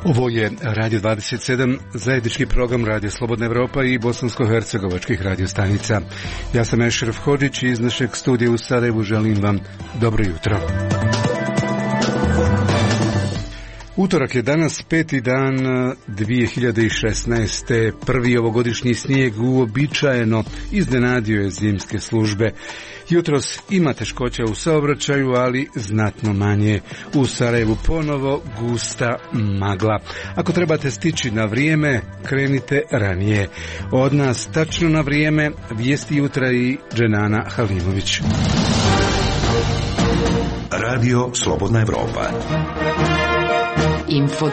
Ovo je Radio 27, zajednički program Radio Slobodna Evropa i bosansko-hercegovačkih radiostanica. Ja sam Ešref Hodžić i iz našeg studija u Sarajevu želim vam dobro jutro. Utorak je danas 5. dan 2016. Prvi ovogodišnji snijeg uobičajeno iznenadio je zimske službe. Jutros ima teškoća u saobraćaju, ali znatno manje. U Sarajevu ponovo gusta magla. Ako trebate stići na vrijeme, krenite ranije. Od nas tačno na vrijeme vijesti jutra i Dženana Halimović. Radio Slobodna Evropa. Info 27.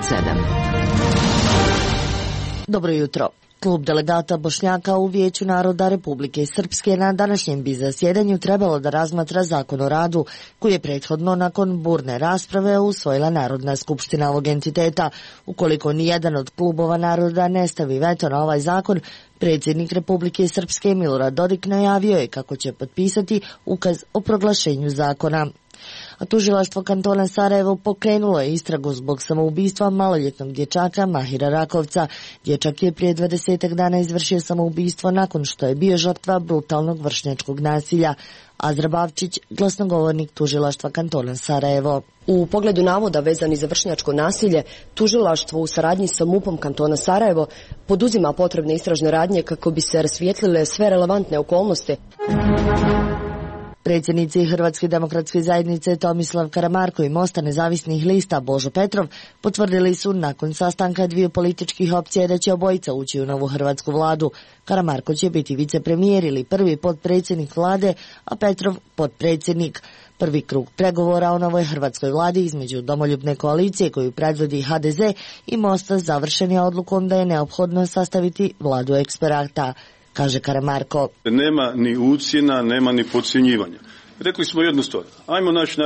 Dobro jutro. Klub delegata Bošnjaka u Vijeću naroda Republike Srpske na današnjem bi zasjedanju trebalo da razmatra zakon o radu, koji je prethodno nakon burne rasprave usvojila Narodna skupština ovog entiteta. Ukoliko nijedan od klubova naroda ne stavi veto na ovaj zakon, predsjednik Republike Srpske Milorad Dodik najavio je kako će potpisati ukaz o proglašenju zakona. A tužilaštvo kantona Sarajevo pokrenulo je istragu zbog samoubistva maloljetnog dječaka Mahira Rakovca. Dječak je prije 20 dana izvršio samoubistvo nakon što je bio žrtva brutalnog vršnjačkog nasilja. Azra Bavčić, glasnogovornik tužilaštva kantona Sarajevo. U pogledu navoda vezani za vršnjačko nasilje, tužilaštvo u saradnji sa MUP-om kantona Sarajevo poduzima potrebne istražne radnje kako bi se rasvijetlile sve relevantne okolnosti. Predsjednici Hrvatske demokratske zajednice Tomislav Karamarko i Mosta nezavisnih lista Božo Petrov potvrdili su nakon sastanka dviju političkih opcija da će obojica ući u novu hrvatsku vladu. Karamarko će biti vicepremijer ili prvi potpredsjednik vlade, a Petrov potpredsjednik. Prvi krug pregovora o novoj hrvatskoj vladi između domoljubne koalicije koju predvodi HDZ i Mosta završen je odlukom da je neophodno sastaviti vladu eksperata, kaže Karamarko. Nema ni ucjena, nema ni podcjenjivanja. Rekli smo jednu stvar, ajmo naći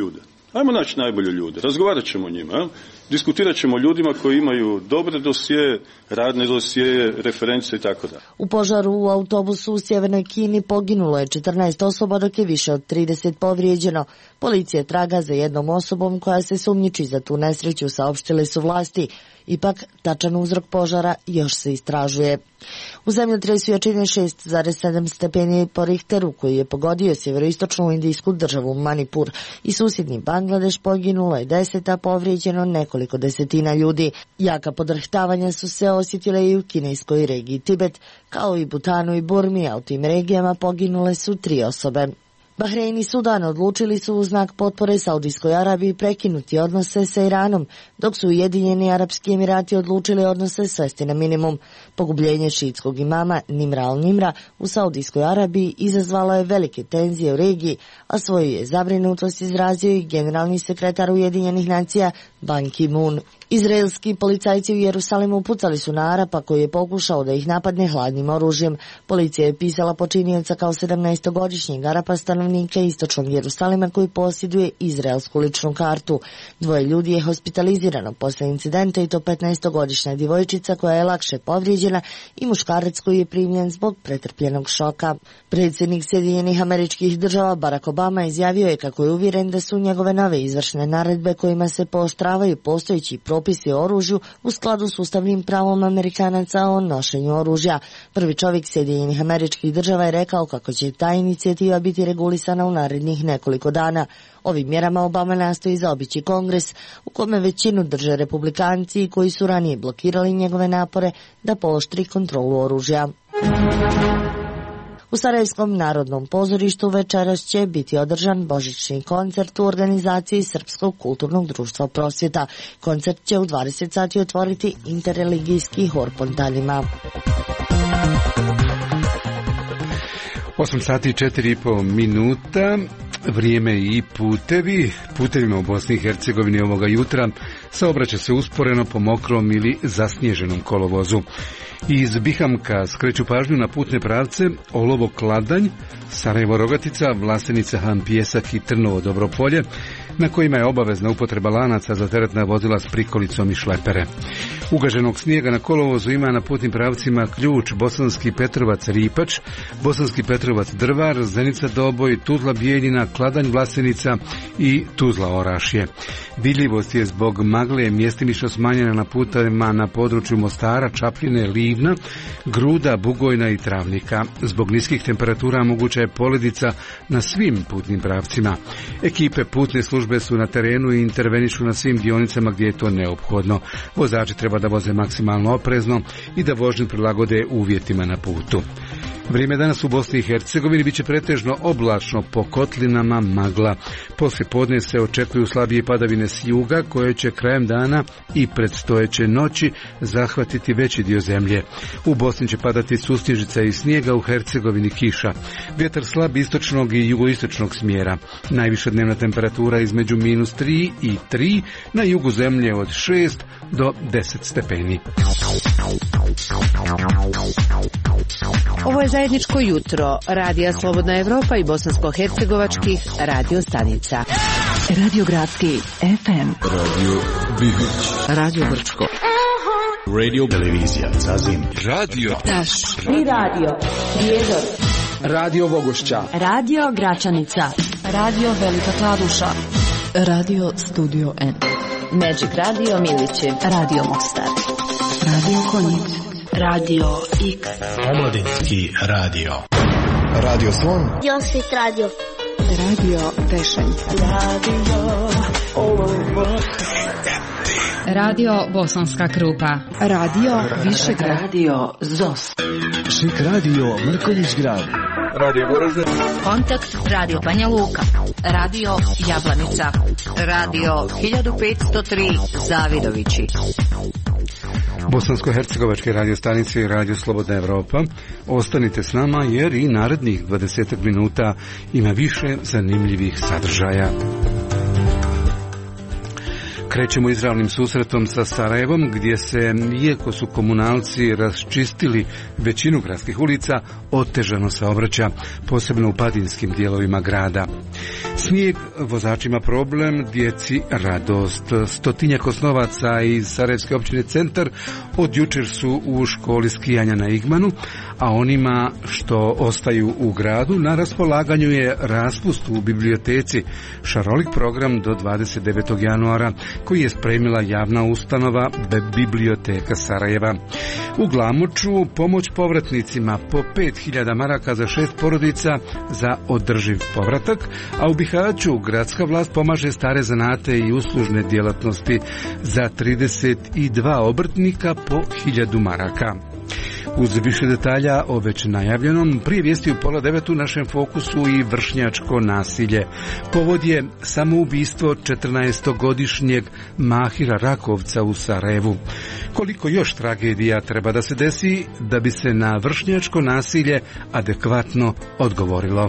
najbolje ljude, razgovarat ćemo o njima, diskutirat ćemo o ljudima koji imaju dobre dosije, radne dosije, reference i tako da. U požaru u autobusu u Sjevernoj Kini poginulo je 14 osoba, dok je više od 30 povrijeđeno. Policija traga za jednom osobom koja se sumnjiči za tu nesreću, saopštile su vlasti. Ipak, tačan uzrok požara još se istražuje. U zemljotresu jačine 6,7 stepeni po Richteru, koji je pogodio sjeveroistočnu indijsku državu Manipur i susjedni Bangladeš, poginulo je 10, a povrijeđeno nekoliko desetina ljudi. Jaka podrhtavanja su se osjetile i u kineskoj regiji Tibet, kao i Butanu i Burmi, a u tim regijama poginule su 3 osobe. Bahrein i Sudan odlučili su u znak potpore Saudijskoj Arabiji prekinuti odnose sa Iranom, dok su Ujedinjeni Arapski Emirati odlučili odnose svesti na minimum. Pogubljenje šiitskog imama Nimra al-Nimra u Saudijskoj Arabiji izazvalo je velike tenzije u regiji, a svoju je zabrinutost izrazio i generalni sekretar Ujedinjenih nacija Ban Ki-moon. Izraelski policajci u Jerusalimu pucali su na Arapa koji je pokušao da ih napadne hladnim oružjem. Policija je pisala počinioca kao 17-godišnjeg Arapa, stanovnika istočnog Jerusalima koji posjeduje izraelsku ličnu kartu. 2 ljudi je hospitalizirano posle incidenta, i to 15-godišnja djevojčica koja je lakše povrijeđena i muškarac koji je primljen zbog pretrpljenog šoka. Predsjednik Sjedinjenih Američkih Država Barack Obama izjavio je kako je uvjeren da su njegove nove izvršne naredbe kojima se pooštravaju postojeći propisi o oružju u skladu s ustavnim pravom Amerikanaca o nošenju oružja. Prvi čovjek Sjedinjenih Američkih Država je rekao kako će ta inicijativa biti regulisana u narednih nekoliko dana. Ovim mjerama Obama nastoji zaobići Kongres, u kome većinu drže republikanci koji su ranije blokirali njegove napore da pooštri kontrolu oružja. U Sarajevskom narodnom pozorištu večeras će biti održan božićni koncert u organizaciji Srpskog kulturnog društva Prosvjeta. Koncert će u 20 sati otvoriti interreligijski hor Pontanima. 8 sati i 4,5 minuta. Vrijeme i putevima u Bosni i Hercegovini ovoga jutra saobraća se usporeno po mokrom ili zasnježenom kolovozu. Iz Bihamka skreću pažnju na putne pravce Olovo Kladanj, Sarajevo Rogatica, Vlasenica Han Pjesak i Trnovo Dobropolje, na kojima je obavezna upotreba lanaca za teretna vozila s prikolicom i šlepere. Ugaženog snijega na kolovozu ima na putnim pravcima Ključ, Bosanski Petrovac Ripač, Bosanski Petrovac Drvar, Zenica Doboj, Tuzla Bijeljina, Kladanj Vlasenica i Tuzla Orašje. Vidljivost je zbog magle mjestimično smanjena na putevima na području Mostara, Čapljine, Livna, Gruda, Bugojna i Travnika. Zbog niskih temperatura moguća je poledica na svim putnim pravcima. Ekipe putne službe su na terenu i intervenišu na svim dionicama gdje je to neophodno. Vozači treba da voze maksimalno oprezno i da vožnju prilagode uvjetima na putu. Vrijeme danas u Bosni i Hercegovini biće pretežno oblačno, po kotlinama magla. Poslije podne se očekuju slabije padavine s juga koje će krajem dana i predstojeće noći zahvatiti veći dio zemlje. U Bosni će padati susnježica i snijega, u Hercegovini kiša. Vjetar slab istočnog i jugoistočnog smjera. Najviša dnevna temperatura između -3 i 3, na jugu zemlje od 6 do 10 stepeni. Ovo je zajedničko jutro Radija Slobodna Evropa i bosansko-hercegovačkih radio stanica. Radio Gradski FM, Radio Bihoć, Radio Brčko, Radio Televizija Zazim, Radio Taš i Radio Prijedor, Radio Vogošća, Radio Gračanica, Radio Velika Kladuša, Radio Studio N, Magic Radio Milići, Radio Mostar, Radio Konjic, Radio X, Omladinski radio, Radio Slon, Josit Radio, Radio Tešanj, Radio Bosanska Krupa, Radio Višegrad, Radio ZOS, Šik radio Mrkonjić Grad, Radio Goražde, Kontakt Radio Banja Luka, Radio Jablanica, Radio 1503 Zavidovići. Bosansko-hercegovačke radio stanice i Radio Slobodna Evropa. Ostanite s nama jer i narednih 20 minuta ima više zanimljivih sadržaja. Krećemo izravnim susretom sa Sarajevom, gdje se, iako su komunalci raščistili većinu gradskih ulica, otežano saobraća, posebno u padinskim dijelovima grada. Snijeg vozačima problem, djeci radost. 100-tinjak osnovaca iz Sarajevske općine Centar od jučer su u školi skijanja na Igmanu, a onima što ostaju u gradu na raspolaganju je raspust u biblioteci, šarolik program do 29. januara koji je spremila javna ustanova Biblioteka Sarajeva. U Glamoču pomoć povratnicima po 5000 maraka za 6 porodica za održiv povratak, a u Bihaću gradska vlast pomaže stare zanate i uslužne djelatnosti za 32 obrtnika po 1000 maraka. Uz više detalja o već najavljenom, prije vijesti u 8:30 u našem fokusu i vršnjačko nasilje. Povod je samoubistvo 14-godišnjeg Mahira Rakovca u Sarajevu. Koliko još tragedija treba da se desi da bi se na vršnjačko nasilje adekvatno odgovorilo?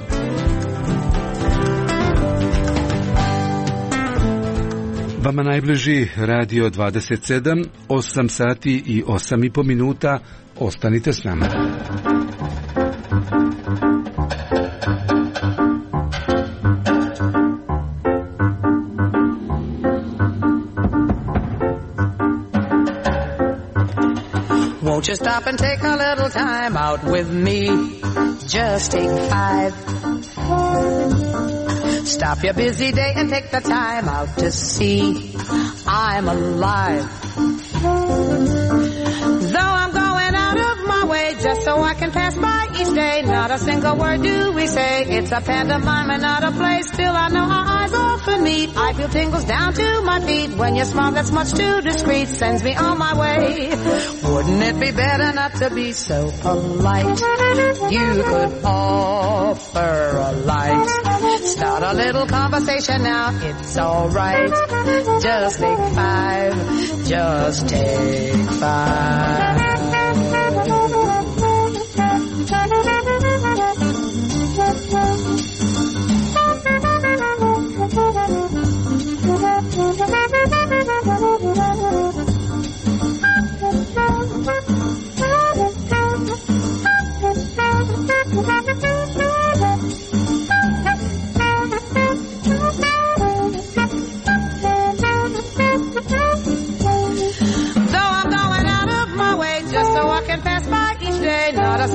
Vama najbliži Radio 27, 8 sati i 8,5 minuta. Ostanite s nama. Won't you stop and take a little time out with me? Just take 5. Stop your busy day and take the time out to see I'm alive. Though I'm going out of my way just so I can pass by each day, not a single word do we say. It's a pantomime and not a play. Still I know our eyes often meet. I feel tingles down to my feet when your smile that's much too discreet sends me on my way. Wouldn't it be better not to be so polite? You could offer a light. Start a little conversation now, it's alright. Just take 5, just take 5.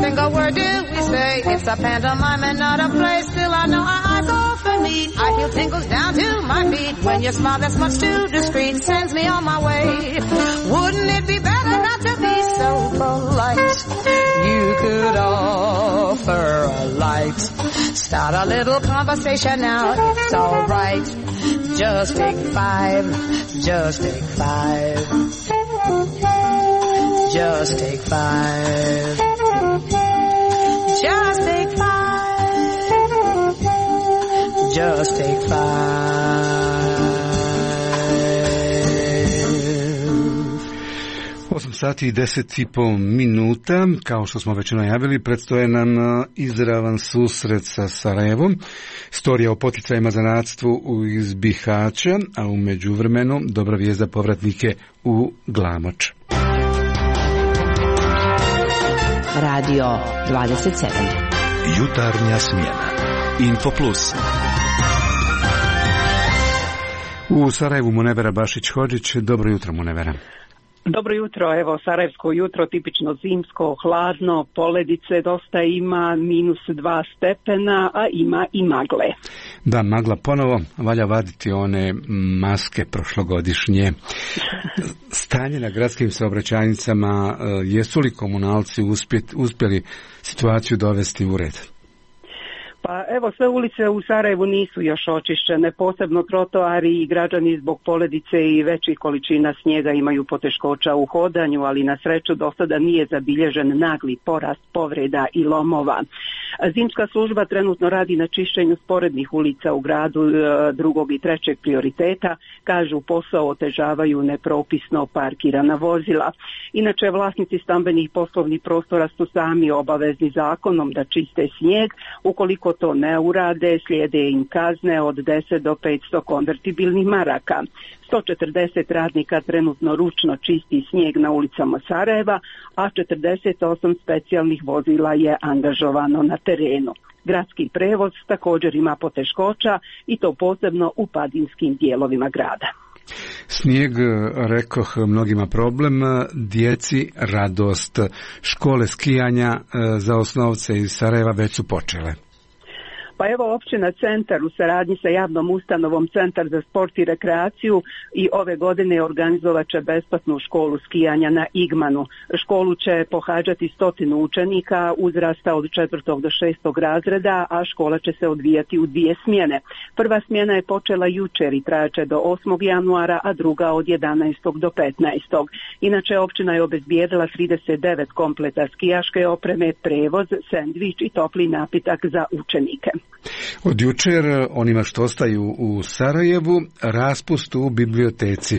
single word do we say. It's a pantomime and not a play. Still I know our eyes often meet. I feel tingles down to my feet. When you smile that's much too discreet, sends me on my way. Wouldn't it be better not to be so polite? You could offer a light. Start a little conversation now, it's alright. Just take five, just take five. Just take five. Just take five. Just take five. 8 sati i 10,5 minuta, kao što smo već najavili, predstoje nam izravan susret sa Sarajevom, storija o poticajima za zanatstvu iz Bihaća, a u međuvremenu dobra vijest za povratnike u Glamoč. Radio 27. Jutarnja smjena. Infoplus. U Sarajevu Munevera Bašić-Hodžić. Dobro jutro, Munevera. Dobro jutro, evo sarajevsko jutro, tipično zimsko, hladno, poledice dosta ima, -2 stepena, a ima i magle. Da, magla ponovo, valja vaditi one maske prošlogodišnje. Stanje na gradskim saobraćajnicama, jesu li komunalci uspjeli situaciju dovesti u red? Pa evo, sve ulice u Sarajevu nisu još očišćene, posebno trotoari i građani zbog poledice i većih količina snijega imaju poteškoća u hodanju, ali na sreću do sada nije zabilježen nagli porast povreda i lomova. Zimska služba trenutno radi na čišćenju sporednih ulica u gradu 2. i 3. prioriteta, kažu posao otežavaju nepropisno parkirana vozila. Inače, vlasnici stambenih poslovnih prostora su sami obavezni zakonom da čiste snijeg. Ukoliko to ne urade, slijede im kazne od 10 do 500 konvertibilnih maraka. 140 radnika trenutno ručno čisti snijeg na ulicama Sarajeva, a 48 specijalnih vozila je angažovano na terenu. Gradski prevoz također ima poteškoća i to posebno u padinskim dijelovima grada. Snijeg, rekoh, mnogima problem, djeci radost. Škole skijanja za osnovce iz Sarajeva već su počele. Pa evo, općina Centar u saradnji sa javnom ustanovom Centar za sport i rekreaciju i ove godine organizovat će besplatnu školu skijanja na Igmanu. Školu će pohađati 100 učenika uzrasta od 4. do 6. razreda, a škola će se odvijati u 2 smjene. Prva smjena je počela jučer i trajaće do 8. januara, a druga od 11. do 15. Inače, općina je obezbijedila 39 kompleta skijaške opreme, prevoz, sendvič i topli napitak za učenike. Od jučer onima što ostaju u Sarajevu, raspust u biblioteci.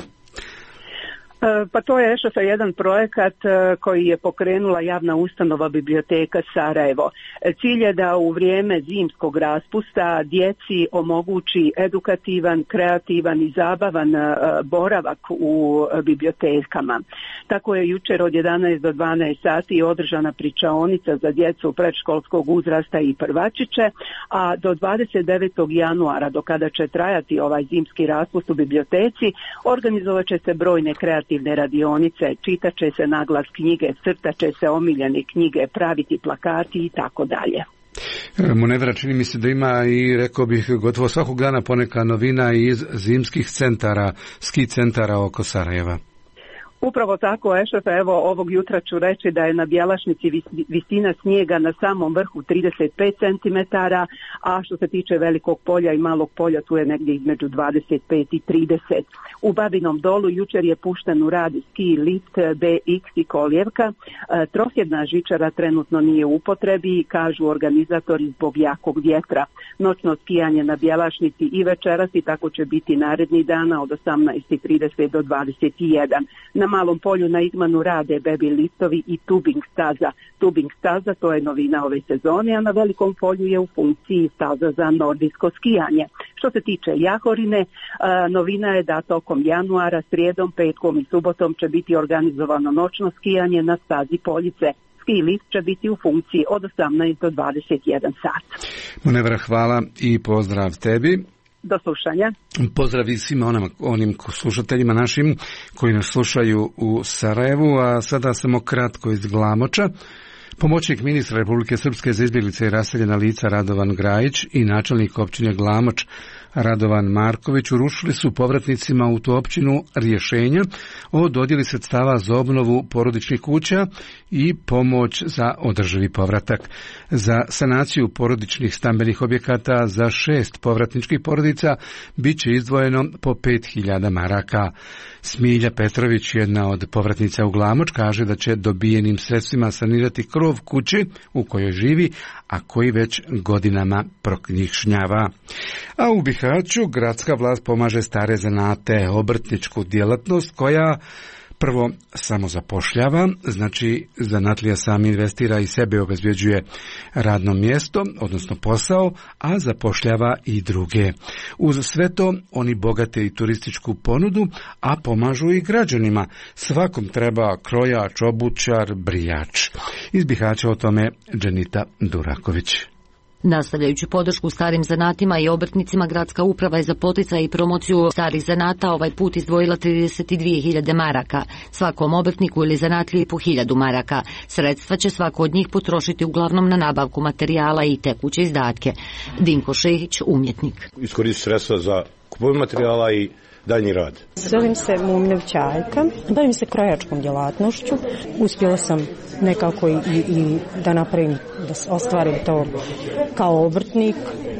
Pa to je EŠF jedan projekat koji je pokrenula javna ustanova Biblioteka Sarajevo. Cilj je da u vrijeme zimskog raspusta djeci omogući edukativan, kreativan i zabavan boravak u bibliotekama. Tako je jučer od 11 do 12 sati održana pričaonica za djecu predškolskog uzrasta i prvačiće, a do 29. januara, do kada će trajati ovaj zimski raspust u biblioteci, organizovat će se brojne kreativne radionice, čitat će se naglas knjige, crtat će se omiljene knjige, praviti plakati i tako dalje. Munevera, čini mi se da ima i, rekao bih, gotovo svakog dana poneka novina iz zimskih centara, ski centara oko Sarajeva. Upravo tako, EŠF, evo ovog jutra ću reći da je na Bjelašnici visina snijega na samom vrhu 35 cm, a što se tiče Velikog polja i Malog polja tu je negdje između 25 i 30. U Babinom Dolu jučer je pušten u rad ski lift BX i Koljevka. Trosjedna žičara trenutno nije u upotrebi, kažu organizatori zbog jakog vjetra. Noćno skijanje na Bjelašnici i večeras i tako će biti naredni dana od 18:30 do 21. Na Malom polju na Igmanu rade bebi liftovi i tubing staza. Tubing staza to je novina ove sezone, a na Velikom polju je u funkciji staza za nordijsko skijanje. Što se tiče Jahorine, novina je da tokom januara, srijedom, petkom i subotom će biti organizovano noćno skijanje na stazi Poljice. Ski lift će biti u funkciji od 18 do 21 sat. Munevera, hvala i pozdrav tebi. Do slušanja. Pozdrav i svima onim slušateljima našim koji nas slušaju u Sarajevu, a sada samo kratko iz Glamoča. Pomoćnik ministra Republike Srpske za izbjeglice i raseljena lica Radovan Grajić i načelnik općine Glamoč Radovan Marković uručili su povratnicima u tu općinu rješenja o dodjeli sredstava za obnovu porodičnih kuća i pomoć za održivi povratak. Za sanaciju porodičnih stambenih objekata za 6 povratničkih porodica bit će izdvojeno po 5.000 maraka. Smilja Petrović, jedna od povratnica u Glamoč, kaže da će dobijenim sredstvima sanirati krov kuće u kojoj živi, a koji već godinama proknjišnjava. A u Bihaću gradska vlast pomaže stare zanate, obrtničku djelatnost koja prvo samo zapošljava, znači zanatlija sam investira i sebe obezbjeđuje radno mjesto, odnosno posao, a zapošljava i druge. Uz sve to oni bogate i turističku ponudu, a pomažu i građanima. Svakom treba krojač, obućar, brijač. Iz Bihaća o tome Dženita Duraković. Nastavljajući podršku starim zanatima i obrtnicima, gradska uprava je za poticaj i promociju starih zanata ovaj put izdvojila 32.000 maraka. Svakom obrtniku ili zanatliji po 1.000 maraka. Sredstva će svako od njih potrošiti uglavnom na nabavku materijala i tekuće izdatke. Dinko Šehić, umjetnik. Iskoristiti sredstva za kupovinu materijala i daljnji rad. Zovem se Mumljev Čajka, bavim se krojačkom djelatnošću. Uspjela sam nekako i da napravim, da ostvarim to kao obrtnik,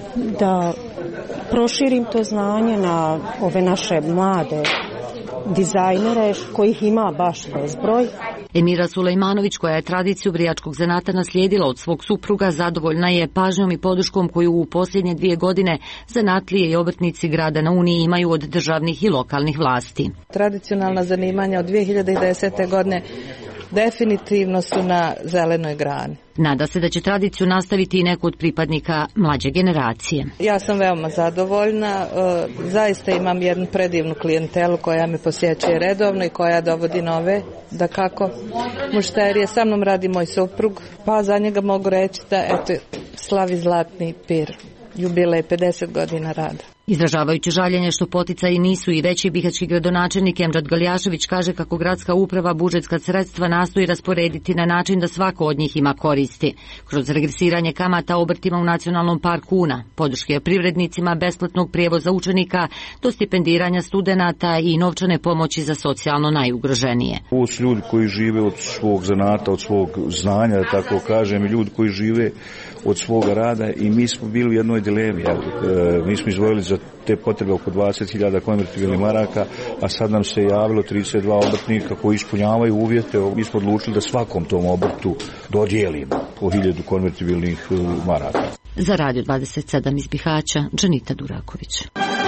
da proširim to znanje na ove naše mlade dizajnere kojih ima baš bezbroj. Emira Sulejmanović, koja je tradiciju brijačkog zanata naslijedila od svog supruga, zadovoljna je pažnjom i podrškom koju u posljednje 2 godine zanatlije i obrtnici grada na Uniji imaju od državnih i lokalnih vlasti. Tradicionalna zanimanja od 2010. godine definitivno su na zelenoj grani. Nada se da će tradiciju nastaviti i neko od pripadnika mlađe generacije. Ja sam veoma zadovoljna, zaista imam jednu predivnu klijentelu koja me posjećuje redovno i koja dovodi nove, da kako mušterije. Sa mnom radi moj suprug, pa za njega mogu reći da slavi zlatni pir, jubilej 50 godina rada. Izražavajući žaljenje što poticaji nisu i veći, bihaćki gradonačelnik Emrad Galjašević kaže kako gradska uprava budžetska sredstva nastoji rasporediti na način da svako od njih ima koristi. Kroz regresiranje kamata obrtima u Nacionalnom parku Una, podrške privrednicima, besplatnog prijevoza učenika, do stipendiranja studenata i novčane pomoći za socijalno najugroženije. Ovo su ljudi koji žive od svog zanata, od svog znanja, da tako kažem, i ljudi koji žive od svoga rada i mi smo bili u jednoj dilemi. Mi smo izdvojili za te potrebe oko 20.000 konvertibilnih maraka, a sad nam se javilo 32 obrtnika koji ispunjavaju uvjete. Mi smo odlučili da svakom tom obrtu dodijelimo po 1.000 konvertibilnih maraka. Za Radio 27 iz Bihaća, Dženita Duraković.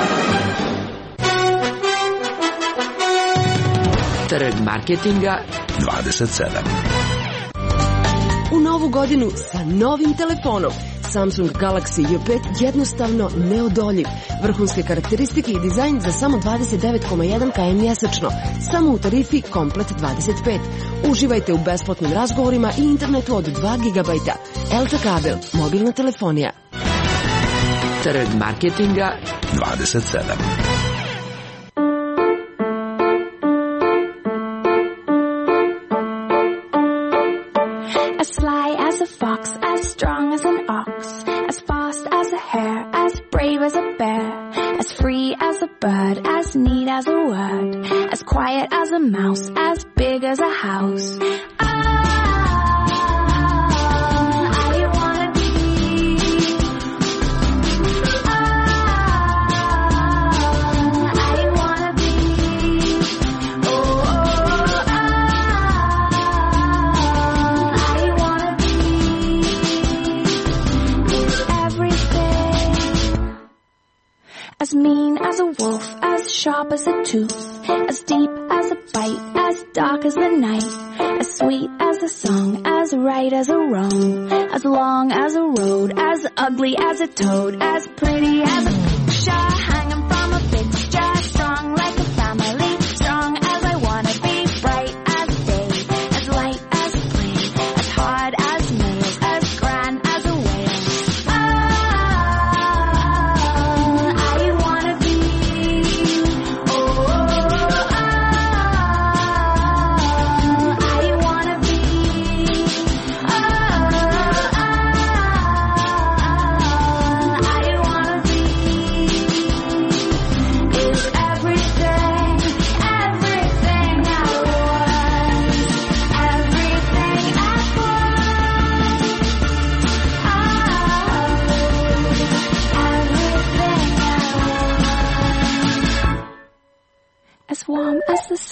Trg marketinga 27. U novu godinu sa novim telefonom. Samsung Galaxy J5 jednostavno neodoljiv. Vrhunske karakteristike i dizajn za samo 29,1 km mjesečno. Samo u tarifi Komplet 25. Uživajte u besplatnim razgovorima i internetu od 2 GB. Elta kabel, mobilna telefonija. Trg marketinga 27. As sly as a fox, as strong as an ox, as fast as a hare, as brave as a bear, as free as a bird, as neat as a word, as quiet as a mouse, as big as a house. As mean as a wolf, as sharp as a tooth, as deep as a bite, as dark as the night, as sweet as a song, as right as a wrong, as long as a road, as ugly as a toad, as pretty as a picture hanging from a fixture, strong like a family, strong as I wanna be, bright as day, as light as a plane, as hard as nails, as grand as a whale.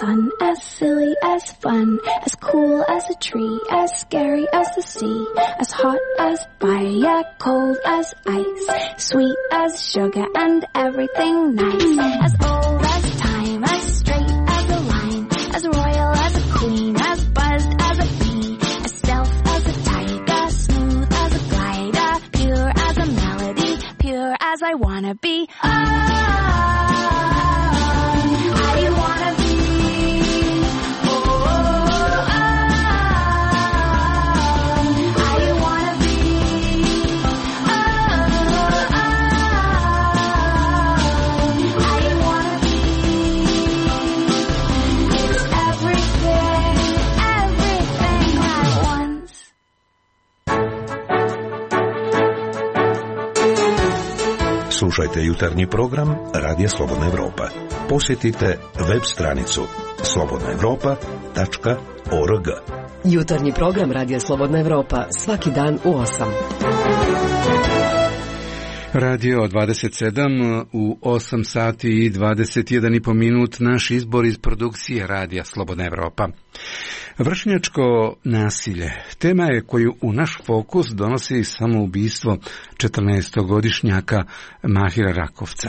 sun, as silly as fun, as cool as a tree, as scary as the sea, as hot as fire, cold as ice, sweet as sugar and everything nice, as old as time, as straight as a line, as royal as a queen, as buzzed as a bee, as stealth as a tiger, smooth as a glider, pure as a melody, pure as I wanna be. Slušajte jutarnji program Radija Slobodna Evropa. Posjetite web stranicu slobodnaevropa.org. Jutarnji program Radija Slobodna Evropa svaki dan u 8. Radio 27 u 8 sati i 21,5 minut, naš izbor iz produkcije Radija Slobodna Evropa. Vršnjačko nasilje tema je koju u naš fokus donosi samoubistvo 14-godišnjaka Mahira Rakovca.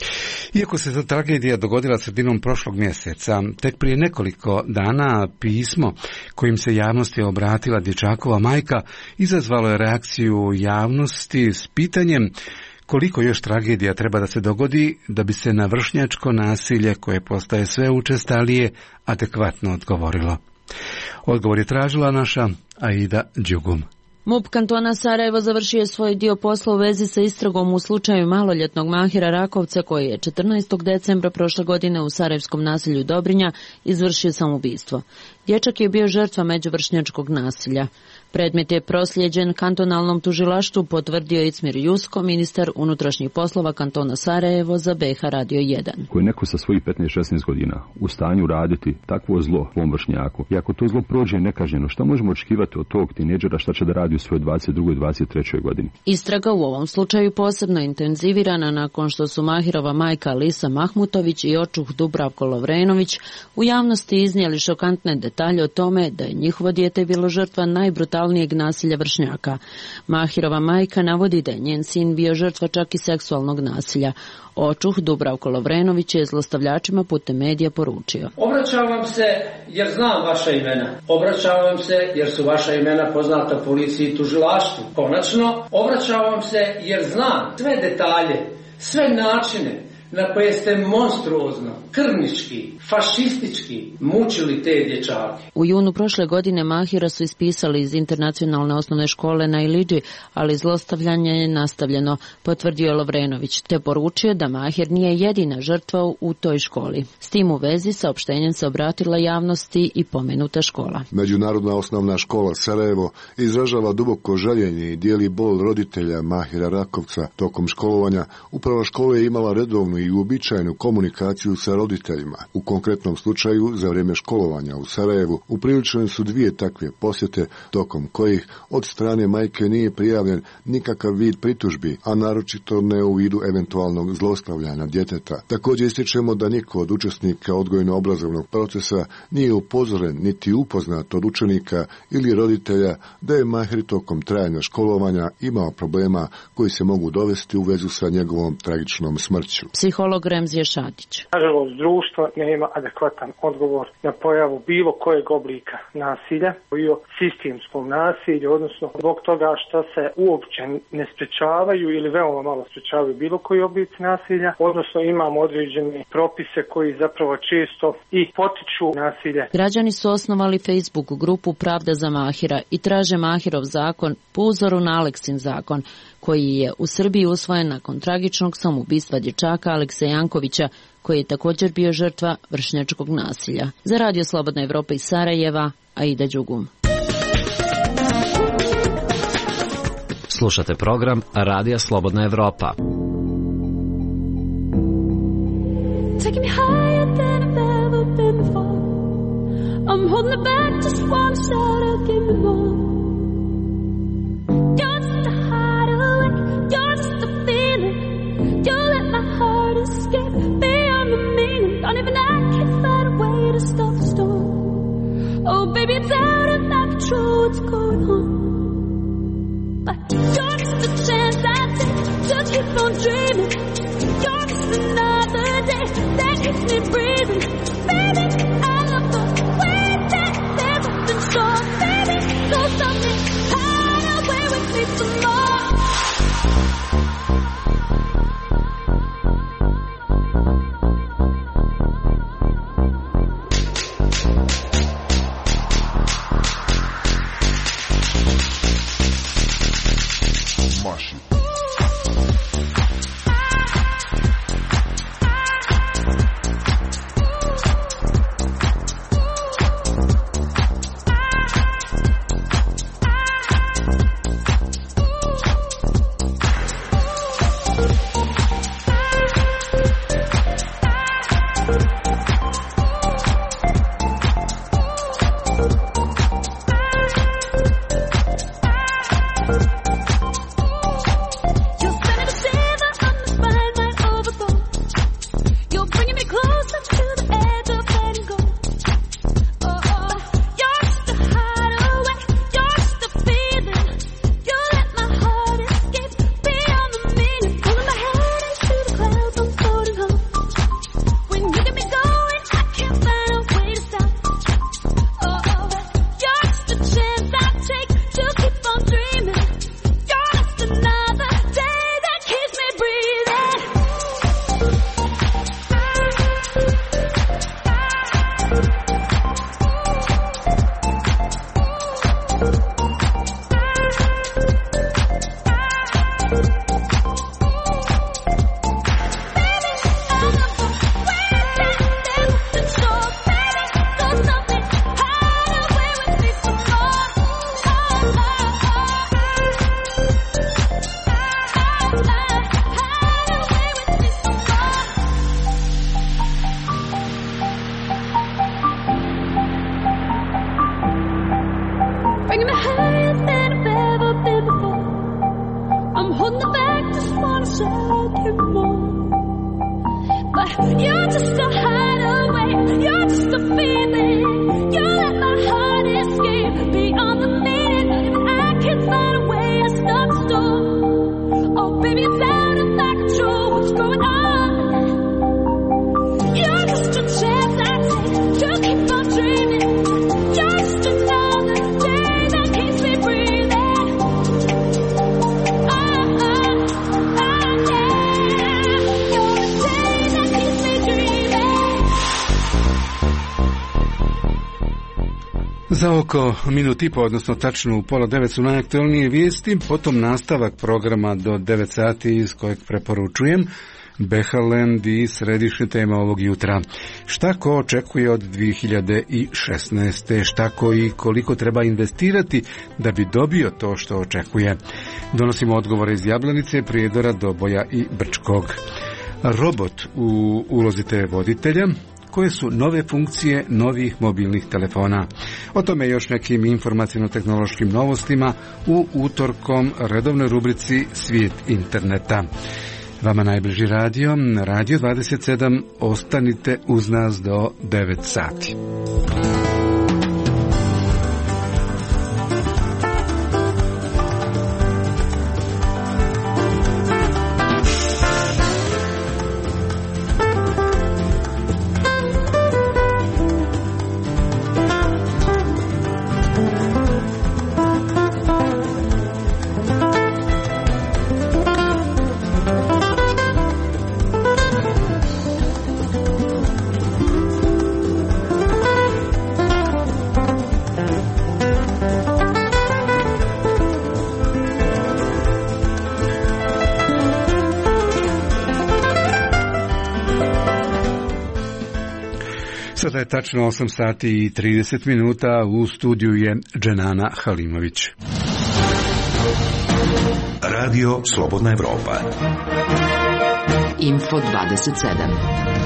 Iako se ta tragedija dogodila sredinom prošlog mjeseca, tek prije nekoliko dana pismo kojim se javnosti obratila dječakova majka izazvalo je reakciju javnosti s pitanjem koliko još tragedija treba da se dogodi da bi se na vršnjačko nasilje, koje postaje sve učestalije, adekvatno odgovorilo. Odgovor je tražila naša Aida Đugum. MUP kantona Sarajevo završio je svoj dio posla u vezi sa istragom u slučaju maloljetnog Mahira Rakovca koji je 14. decembra prošle godine u sarajevskom naselju Dobrinja izvršio samoubistvo. Dječak je bio žrtva međuvršnjačkog nasilja. Predmet je proslijeđen kantonalnom tužilaštvu, potvrdio Icmir Jusko, ministar unutrašnjih poslova kantona Sarajevo za BiH Radio 1. Ko je neko sa svojih 15-16 godina u stanju raditi takvo zlo ovom vršnjaku, i ako to zlo prođe nekažnjeno, šta možemo očekivati od tog tineđera šta će da radi u svojoj 22. i 23. godini? Istraga u ovom slučaju posebno intenzivirana nakon što su Mahirova majka Lisa Mahmutović i očuh Dubravko Lovrenović u javnosti iznijeli šokantne detalje o tome da je njihovo dijete bilo žrtva najbrutalnijeg nasilja vršnjaka. Mahirova majka navodi da je njen sin bio žrtva čak i seksualnog nasilja. Očuh Dubravko Lovrenović je zlostavljačima putem medija poručio: Obraćam vam se jer znam vaša imena. Obraćam vam se jer su vaša imena poznata policiji i tužilaštvu. Konačno, obraćam vam se jer znam sve detalje, sve načine na koje ste monstruozno, krvnički, fašistički mučili te dječake. U junu prošle godine Mahira su ispisali iz internacionalne osnovne škole na Ilidži, ali zlostavljanje je nastavljeno, potvrdio Lovrenović, te poručio da Mahir nije jedina žrtva u toj školi. S tim u vezi saopštenjem se obratila javnosti i pomenuta škola. Međunarodna osnovna škola Sarajevo izražava duboko žaljenje i dijeli bol roditelja Mahira Rakovca. Tokom školovanja uprava škole je imala redovnu i uobičajenu komunikaciju sa roditeljima. U konkretnom slučaju, za vrijeme školovanja u Sarajevu, upriličene su 2 takve posjete, tokom kojih od strane majke nije prijavljen nikakav vid pritužbi, a naročito ne u vidu eventualnog zlostavljanja djeteta. Također ističemo da niko od učesnika odgojno-obrazovnog procesa nije upozoren niti upoznat od učenika ili roditelja da je Mahir tokom trajanja školovanja imao problema koji se mogu dovesti u vezu sa njegovom tragičnom smrću. Psiholog Remzije Šadić. Nažalost, društvo nema adekvatan odgovor na pojavu bilo kojeg oblika nasilja i o sistemskom nasilju, odnosno zbog toga što se uopće ne sprečavaju ili veoma malo sprečavaju bilo koji oblici nasilja, odnosno imamo određene propise koji zapravo često i potiču nasilje. Građani su osnovali Facebook grupu Pravda za Mahira i traže Mahirov zakon po uzoru na Aleksin zakon, koji je u Srbiji usvojen nakon tragičnog samoubistva dječaka Alekseja Jankovića, koji je također bio žrtva vršnjačkog nasilja. Za Radio Slobodna Evropa iz Sarajeva, Aida Đugum. Slušate program Radija Slobodna Evropa. Taking me higher than I've ever been before. I'm holding it back, just one shot, give me more. You're just a hideaway, you're just a feeling. You let my heart escape beyond the meaning. Don't even I can find a way to stop what's going on. But you're just a chance I take to keep on dreaming. You're just another day that keeps me breathing. Baby, I love the way that there's nothing short. Baby, go something hide away with me some more. Za oko minut i po, odnosno tačno u 8:30 su najaktualnije vijesti, potom nastavak programa do 9 sati iz kojeg preporučujem Behaland i središnja tema ovog jutra. Šta ko očekuje od 2016. Šta ko i koliko treba investirati da bi dobio to što očekuje. Donosimo odgovore iz Jablanice, Prijedora, Doboja i Brčkog. Robot u ulozi TV voditelja. Koje su nove funkcije novih mobilnih telefona? O tome još nekim informacijno-tehnološkim novostima u utorkom redovnoj rubrici Svijet interneta. Vama najbliži radio, Radio 27, ostanite uz nas do 9 sati. Sada je tačno 8 sati i 30 minuta, u studiju je Dženana Halimović. Radio Slobodna Evropa. Info 27.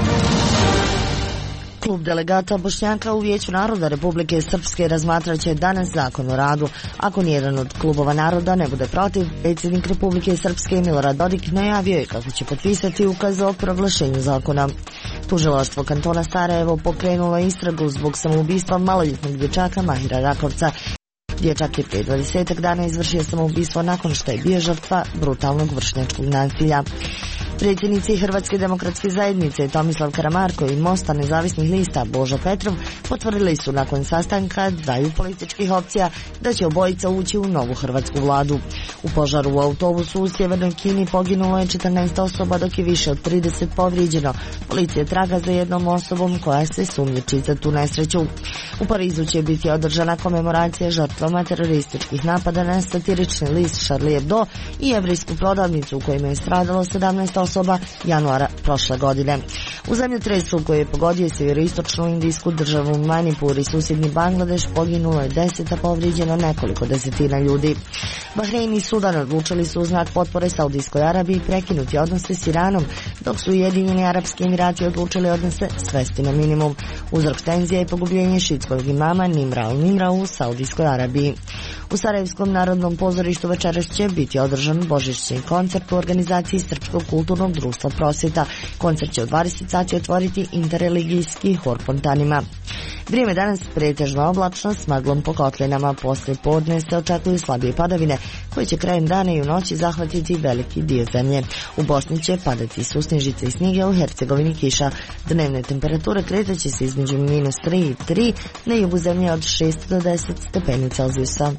Klub delegata Bošnjaka u Vijeću naroda Republike Srpske razmatraće danas zakon o radu. Ako nijedan od klubova naroda ne bude protiv, predsjednik Republike Srpske Milorad Dodik najavio je kako će potpisati ukaz o proglašenju zakona. Tužilaštvo kantona Sarajevo pokrenulo istragu zbog samoubistva maloljetnog dječaka Mahira Rakovca. Dječak je prije 20 dana izvršio samoubistvo nakon što je bio žrtva brutalnog vršnjačkog nasilja. Predsjednici Hrvatske demokratske zajednice Tomislav Karamarko i Mosta nezavisnih lista Božo Petrov potvrdili su nakon sastanka dvaju političkih opcija da će obojica ući u novu hrvatsku vladu. U požaru u autobusu u Sjevernoj Kini poginulo je 14 osoba, dok je više od 30 povrijeđeno. Policija traga za jednom osobom koja se sumnjiči za tu nesreću. U Parizu će biti održana komemoracija žrtvama terorističkih napada na satirični list Charlie Hebdo i jevrijsku prodavnicu u kojima je stradalo 17 osoba januara prošle godine. U zemljotresu koji je pogodio sjeveroistočnu indijsku državu Manipur i susjedni Bangladeš poginulo je 10, a povrijeđeno nekoliko desetina ljudi. Bahrein i Sudan odlučili su u znak potpore Saudijskoj Arabiji prekinuti odnose s Iranom, dok su Ujedinjeni Arapski Emirati odlučili odnose svesti na minimum. Uzrok tenzija je pogubljenje šiitskog imama Nimra al-Nimra u Saudijskoj Arabiji. U Sarajevskom narodnom pozorištu večeras će biti održan božićni koncert u organizaciji Srpskog kulturnog društva Prosvjeta. Koncert će u 20 sati otvoriti interreligijski hor fontanima. Vrijeme danas pretežno oblačno s maglom po kotlinama. Poslije podne se očekuju slabije padavine koje će krajem dana i u noći zahvatiti veliki dio zemlje. U Bosni će padati susnežice i snijeg, u Hercegovini kiša. Dnevne temperature kretaće se između -3 i 3, na jugu zemlje od 6 do 10 stepeni Celzijusa.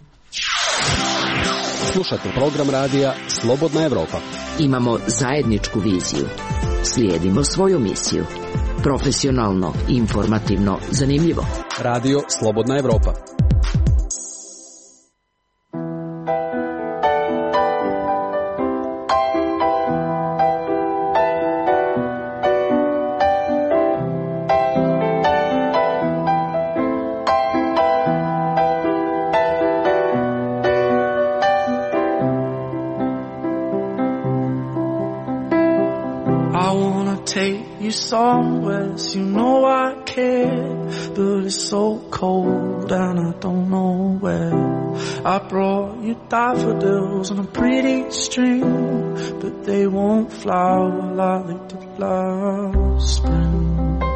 Slušate program radija Slobodna Evropa. Imamo zajedničku viziju. Slijedimo svoju misiju. Profesionalno, informativno, zanimljivo. Radio Slobodna Evropa. Somewhere, you know I care, but it's so cold and I don't know where. I brought you daffodils on a pretty string, but they won't flower like they did last spring.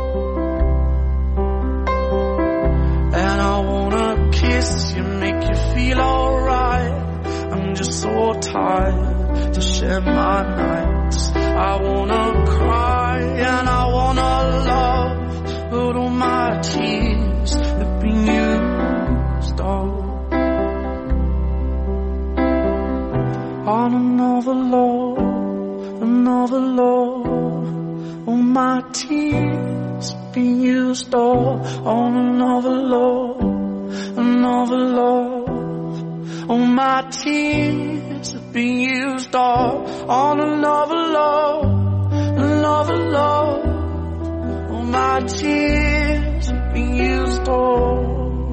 And I wanna kiss you, make you feel alright. I'm just so tired to share my nights. I wanna cry and I wanna love, but all my tears have been used up on another love, another love. All my tears have been used up on another love, another love. All my tears have been used up on another love, another love. All my tears have been used up.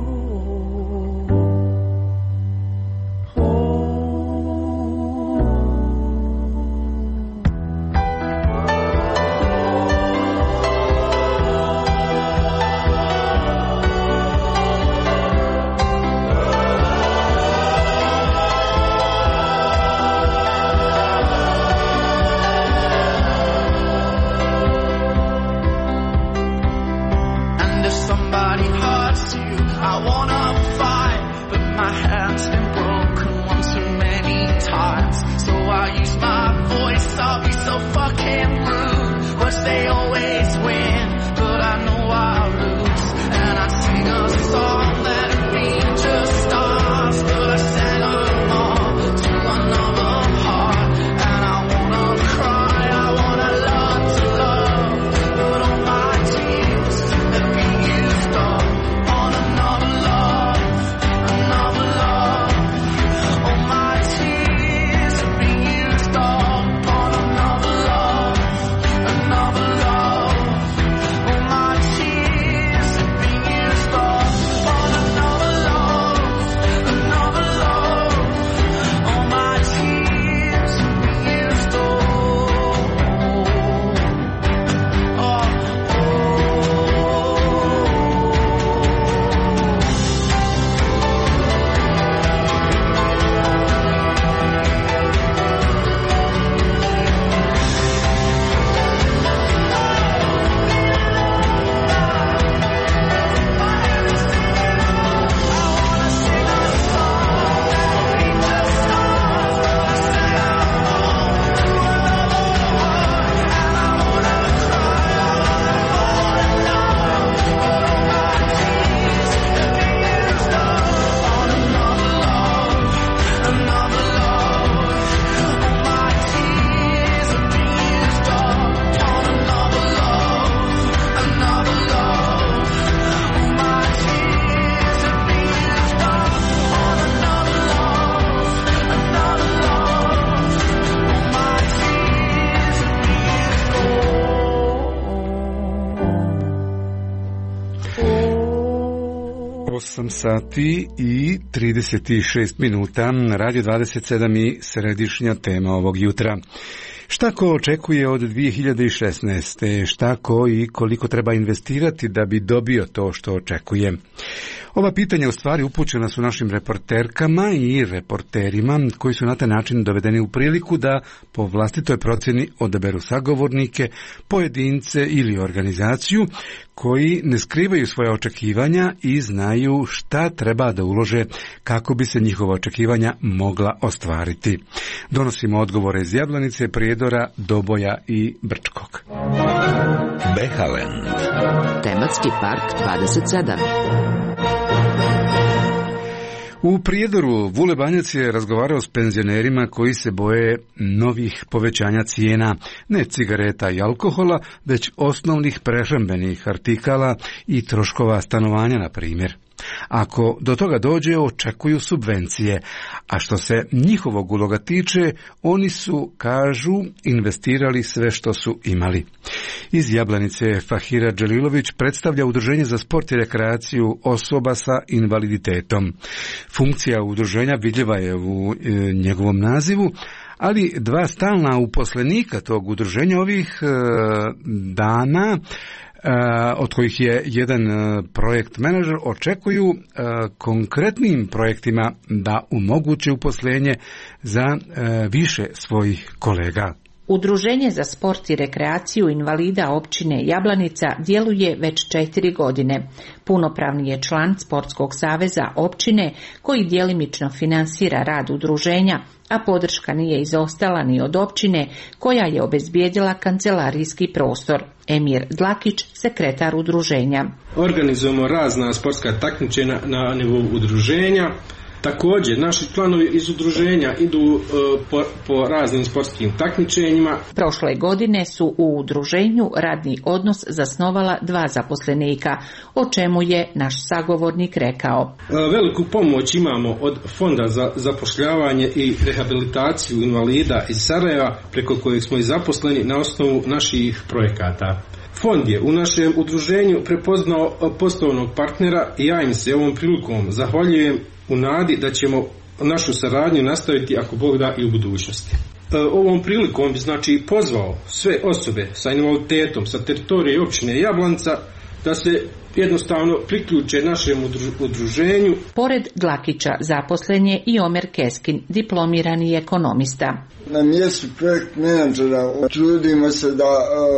They always win, but I know I lose. And I sing a song that would be just stars, but I sang them all to another heart. And I wanna cry, I wanna love to love, but all my tears have been used up on another love, another love. All my tears have been used up on another love, another love. 8 sati i 36 minuta, Radio 27 i središnja tema ovog jutra. Šta ko očekuje od 2016. Šta ko i koliko treba investirati da bi dobio to što očekuje? Ova pitanja u stvari upućena su našim reporterkama i reporterima koji su na taj način dovedeni u priliku da po vlastitoj procjeni odaberu sagovornike, pojedince ili organizaciju koji ne skrivaju svoje očekivanja i znaju šta treba da ulože kako bi se njihova očekivanja mogla ostvariti. Donosimo odgovore iz Jablanice, Prijedora, Doboja i Brčkog. Behalen. Tematski park 27. U Prijedoru Vule Banjac je razgovarao s penzionerima koji se boje novih povećanja cijena, ne cigareta i alkohola, već osnovnih prehrambenih artikala i troškova stanovanja, na primjer. Ako do toga dođe, očekuju subvencije, a što se njihovog uloga tiče, oni su, kažu, investirali sve što su imali. Iz Jablanice Fahira Dželilović predstavlja Udruženje za sport i rekreaciju osoba sa invaliditetom. Funkcija udruženja vidljiva je u njegovom nazivu, ali dva stalna uposlenika tog udruženja ovih dana, od kojih je jedan projekt menadžer, očekuju konkretnim projektima da omoguće uposlenje za više svojih kolega. Udruženje za sport i rekreaciju invalida općine Jablanica djeluje već 4 godine. Punopravni je član Sportskog saveza općine koji djelimično finansira rad udruženja, a podrška nije izostala ni od općine koja je obezbijedila kancelarijski prostor. Emir Dlakić, sekretar udruženja. Organizujemo razna sportska takmičenja na nivou udruženja. Također, naši članovi iz udruženja idu po raznim sportskim takmičenjima. Prošle godine su u udruženju radni odnos zasnovala 2 zaposlenika, o čemu je naš sagovornik rekao. Veliku pomoć imamo od Fonda za zapošljavanje i rehabilitaciju invalida iz Sarajeva, preko kojeg smo i zaposleni na osnovu naših projekata. Fond je u našem udruženju prepoznao poslovnog partnera i ja im se ovom prilikom zahvaljujem u nadi da ćemo našu saradnju nastaviti, ako Bog da, i u budućnosti. Ovom prilikom bi pozvao sve osobe sa invaliditetom sa teritorije općine Jablanca da se jednostavno priključe našem udruženju. Pored Dlakića zaposlen je i Omer Keskin, diplomirani ekonomista. Na mjestu projekt menadžera trudimo se da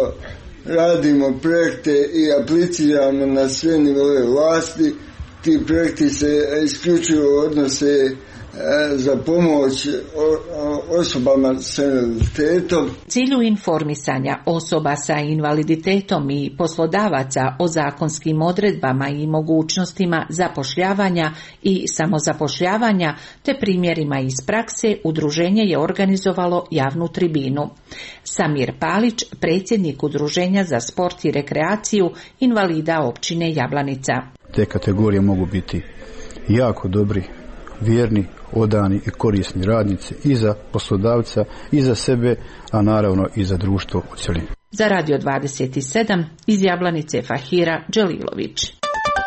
radimo projekte i apliciramo na sve nivove vlasti. Ti projekti se isključivo odnose za pomoć osobama sa invaliditetom. Cilju informisanja osoba sa invaliditetom i poslodavaca o zakonskim odredbama i mogućnostima zapošljavanja i samozapošljavanja te primjerima iz prakse, udruženje je organizovalo javnu tribinu. Samir Palić, predsjednik Udruženja za sport i rekreaciju invalida općine Jablanica. Te kategorije mogu biti jako dobri, vjerni, odani i korisni radnici i za poslodavca, i za sebe, a naravno i za društvo u cjelini. Za Radio 27 iz Jablanice Fahira Dželilović.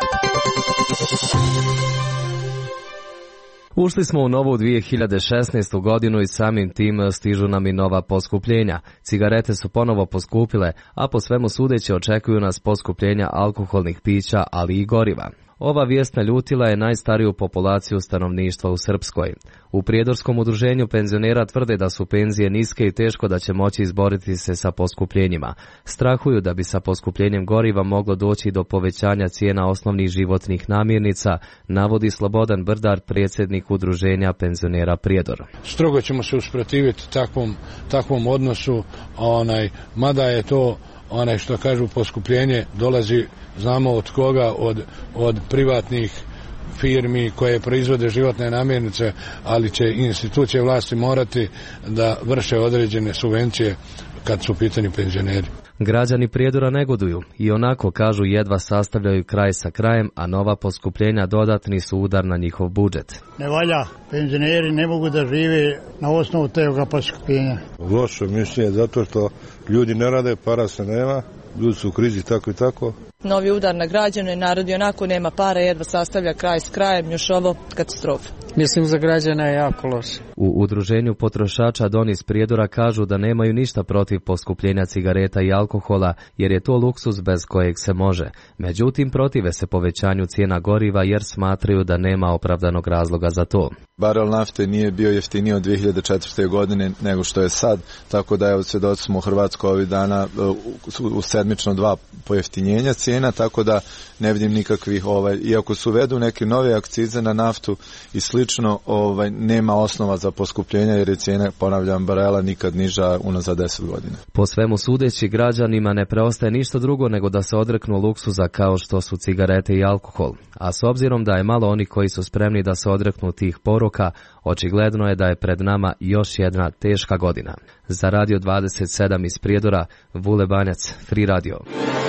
Ušli smo u novu 2016. godinu i samim tim stižu nam i nova poskupljenja. Cigarete su ponovo poskupile, a po svemu sudeći očekuju nas poskupljenja alkoholnih pića, ali i goriva. Ova vijest naljutila je najstariju populaciju stanovništva u Srpskoj. U Prijedorskom udruženju penzionera tvrde da su penzije niske i teško da će moći izboriti se sa poskupljenjima. Strahuju da bi sa poskupljenjem goriva moglo doći do povećanja cijena osnovnih životnih namirnica, navodi Slobodan Brdar, predsjednik udruženja penzionera Prijedor. Strogo ćemo se usprotiviti takvom odnosu, mada je to što kažu poskupljenje dolazi, znamo od koga, od privatnih firmi koje proizvode životne namirnice, ali će institucije vlasti morati da vrše određene subvencije kad su u pitanju penzioneri. Građani Prijedora negoduju i onako, kažu, jedva sastavljaju kraj sa krajem, a nova poskupljenja dodatni su udar na njihov budžet. Ne valja, penzioneri ne mogu da žive na osnovu toga poskupljenja. Loše mišljenje zato što ljudi ne rade, para se nema, ljudi su u krizi tako i tako. Novi udar na građane, narod i onako nema para, jedva sastavlja kraj s krajem, još ovo katastrofa. Mislim za građane je jako loše. U udruženju potrošača Doni iz Prijedora kažu da nemaju ništa protiv poskupljenja cigareta i alkohola, jer je to luksuz bez kojeg se može. Međutim, protive se povećanju cijena goriva jer smatraju da nema opravdanog razloga za to. Barel nafte nije bio jeftiniji od 2004. godine nego što je sad, tako da svjedoci smo u Hrvatskoj ovih dana u sedmično 2 pojeftinjenja cijena, tako da ne vidim nikakvih, iako su uvedu neke nove akcize na naftu i slično, nema osnova za poskupljenje jer je cijena, ponavljam, barela nikad niža unazad 10 godina. Po svemu sudeći, građanima ne preostaje ništa drugo nego da se odreknu luksuza kao što su cigarete i alkohol. A s obzirom da je malo oni koji su spremni da se odreknu tih poruka, očigledno je da je pred nama još jedna teška godina. Za Radio 27 iz Prijedora, Vule Banjac, Free Radio.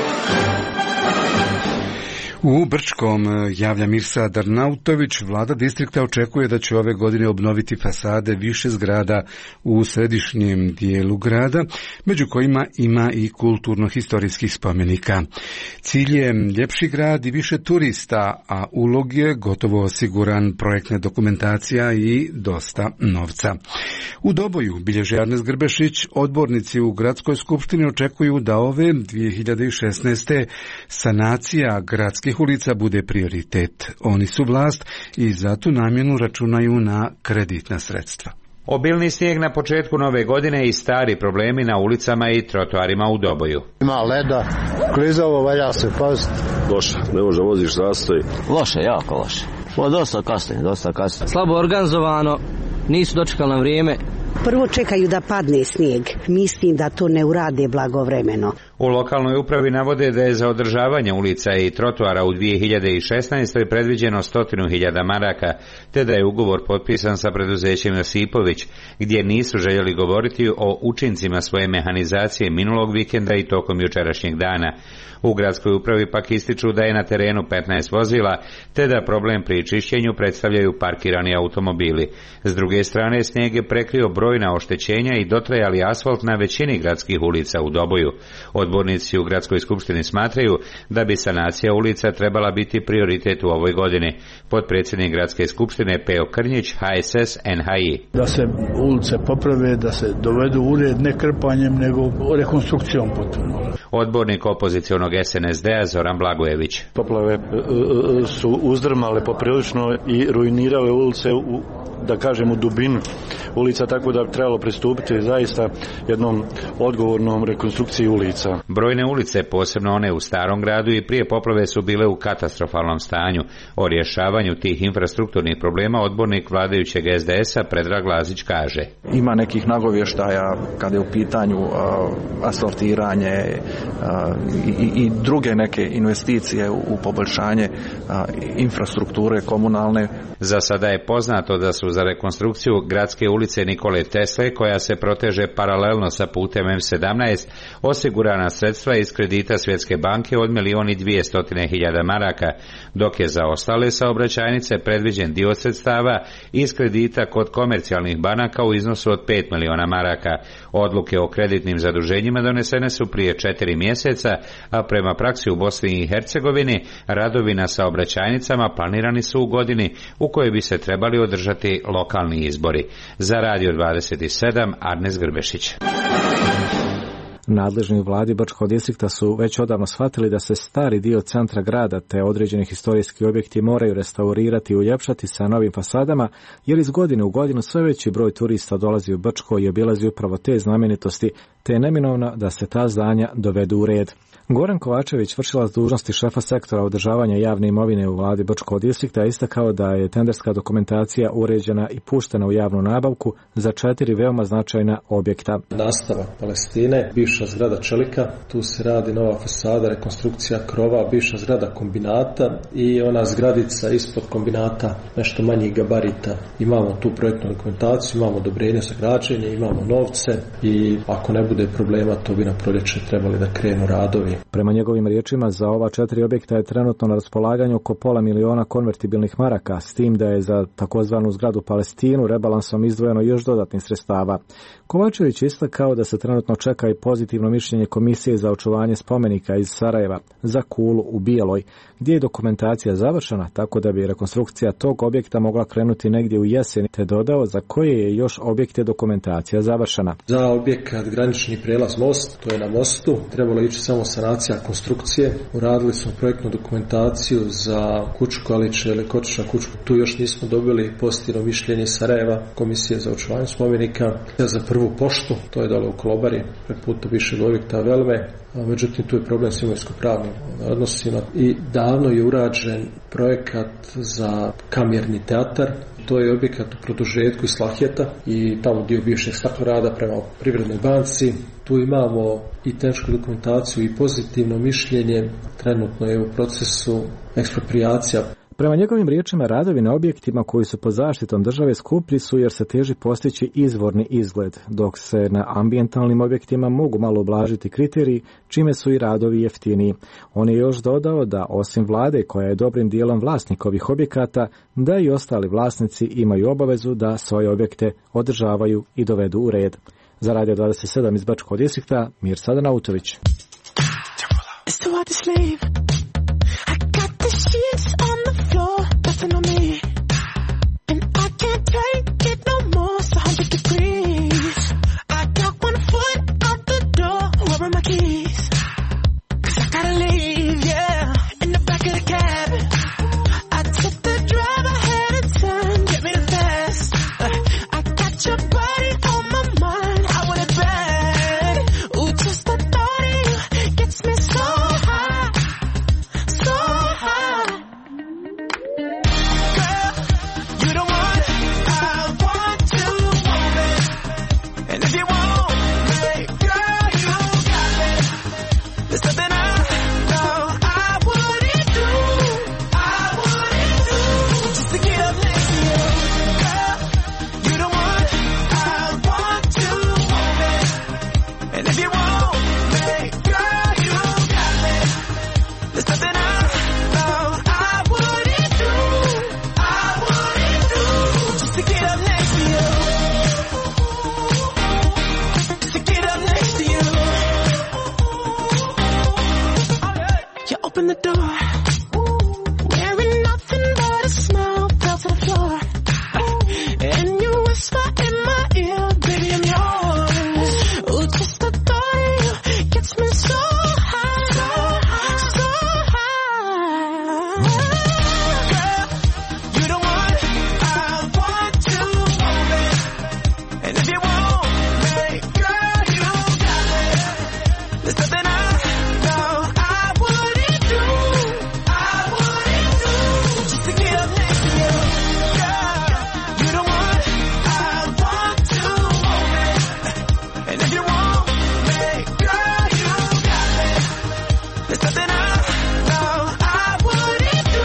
U Brčkom, javlja Mirsa Darnautović, vlada distrikta očekuje da će ove godine obnoviti fasade više zgrada u središnjem dijelu grada, među kojima ima i kulturno-historijskih spomenika. Cilj je ljepši grad i više turista, a ulog je gotovo osiguran, projektna dokumentacija i dosta novca. U Doboju, bilježi Arnes Grbešić, odbornici u gradskoj skupštini očekuju da ove 2016. sanacija gradskih ulica bude prioritet. Oni su vlast i za tu namjenu računaju na kreditna sredstva. Obilni snijeg na početku nove godine i stari problemi na ulicama i trotoarima u Doboju. Ima leda, klizavo, valja se paziti. Loše, ne može da voziš zastoj. Loše, jako loše. Dosta kasno. Slabo organizovano, nisu dočekali na vrijeme. Prvo čekaju da padne snijeg. Mislim da to ne urade blagovremeno. U lokalnoj upravi navode da je za održavanje ulica i trotoara u 2016. predviđeno 100.000 maraka, te da je ugovor potpisan sa preduzećem Josipović, gdje nisu željeli govoriti o učincima svoje mehanizacije minulog vikenda i tokom jučerašnjeg dana. U gradskoj upravi pak ističu da je na terenu 15 vozila, te da problem pri čišćenju predstavljaju parkirani automobili. S druge strane, snijeg je prekrio brojna oštećenja i dotrajali asfalt na većini gradskih ulica u Doboju. Odbornici u gradskoj skupštini smatraju da bi sanacija ulica trebala biti prioritet u ovoj godini. Potpredsjednik gradske skupštine Peo Krnjić, HSS NHI. Da se ulice poprave, da se dovedu u red ne krpanjem nego rekonstrukcijom potpuno. Odbornik opozicionog SNSD-a Zoran Blagojević. Poplave su uzdrmale poprilično i ruinirale ulice u dubinu ulica, tako da bi trebalo pristupiti zaista jednom odgovornom rekonstrukciji ulica. Brojne ulice, posebno one u Starom gradu, i prije poplave su bile u katastrofalnom stanju. O rješavanju tih infrastrukturnih problema odbornik vladajućeg SDS-a Predrag Lazić kaže. Ima nekih nagovještaja kada je u pitanju asfaltiranje i druge neke investicije u poboljšanje infrastrukture komunalne. Za sada je poznato da su za rekonstrukciju gradske ulice Nikole Tesle, koja se proteže paralelno sa putem M17, osigurana sredstva iz kredita Svjetske banke od 1.200.000 maraka, dok je za ostale saobraćajnice predviđen dio sredstava iz kredita kod komercijalnih banaka u iznosu od 5 miliona maraka. Odluke o kreditnim zaduženjima donesene su prije 4 mjeseca, a prema praksi u Bosni i Hercegovini radovi na saobraćajnicama planirani su u godini u kojoj bi se trebali održati lokalni izbori. Za Radio 27, Arnes Grbešić. Nadležni u vladi Brčkog distrikta su već odavno shvatili da se stari dio centra grada te određeni historijski objekti moraju restaurirati i uljepšati sa novim fasadama, jer iz godine u godinu sve veći broj turista dolazi u Brčko i obilazi upravo te znamenitosti, te je neminovno da se ta zdanja dovedu u red. Goran Kovačević, vršilac dužnosti šefa sektora održavanja javne imovine u vladi Brčkog distrikta, istakao da je tenderska dokumentacija uređena i puštena u javnu nabavku za 4 veoma značajna objekta. Nastavak Palestine, bivša zgrada Čelika, tu se radi nova fasada, rekonstrukcija krova, bivša zgrada kombinata i ona zgradica ispod kombinata nešto manjih gabarita. Imamo tu projektnu dokumentaciju, imamo odobrenje za građenje, imamo novce i ako ne bude problema, to bi na proljeće trebali da krenu radovi. Prema njegovim riječima, za ova 4 objekta je trenutno na raspolaganju oko $500.000 konvertibilnih maraka, s tim da je za takozvanu zgradu Palestinu rebalansom izdvojeno još dodatnih sredstava. Kovačević istakao da se trenutno čeka i pozitivno pozitivno mišljenje Komisije za očuvanje spomenika iz Sarajeva za Kulu u Bijeloj, gdje je dokumentacija završena, tako da bi rekonstrukcija tog objekta mogla krenuti negdje u jesen, te dodao za koje je još objekte dokumentacija završena. Za objekat granični prijelaz most, to je na mostu, trebalo ići samo sanacija konstrukcije. Uradili smo projektnu dokumentaciju za kuću Kaliće ili Kočiša kuću. Tu još nismo dobili pozitivno mišljenje Sarajeva, Komisije za očuvanje spomenika. Za prvu poštu, to je dole u Kolobari, preko puta bivšeg objekta Velme. Međutim, tu je problem s imovinsko-pravnim odnosima i davno je urađen projekat za kamerni teatar. To je objekat u produžetku iz Lahjeta i tamo dio bivšeg Staklorada prema Privrednoj banci. Tu imamo i tehničku dokumentaciju i pozitivno mišljenje. Trenutno je u procesu eksproprijacija. Prema njegovim riječima, radovi na objektima koji su pod zaštitom države skuplji su jer se teži postići izvorni izgled, dok se na ambijentalnim objektima mogu malo ublažiti kriteriji, čime su i radovi jeftiniji. On je još dodao da osim vlade, koja je dobrim dijelom vlasnik ovih objekata, da i ostali vlasnici imaju obavezu da svoje objekte održavaju i dovedu u red. Za Radio 27 iz Bačkog distrikta, Mirsad Nautović. Sheets on the floor, nothing on me. And I can't take it no more, it's 100 degrees. I got 1 foot out the door, where are my keys? 'Cause I gotta leave, yeah, in the back of the cab. I took the drive ahead of time, get me the fast. I got your body on my mind, I want it bad. Ooh, just the thought of you gets me so high, so high. Open the door, wearing nothing but a smile, fell to the floor, and you whisper in my ear, baby I'm yours. Ooh, just the thought of you gets me so high, so high. Girl, you the one I want to want it, and if you want me, girl, you got me. There's something I know I wouldn't do, just to get up next to you. Girl, you the one I want to want it, and if you want me, girl, you got me. There's something I know I wouldn't do,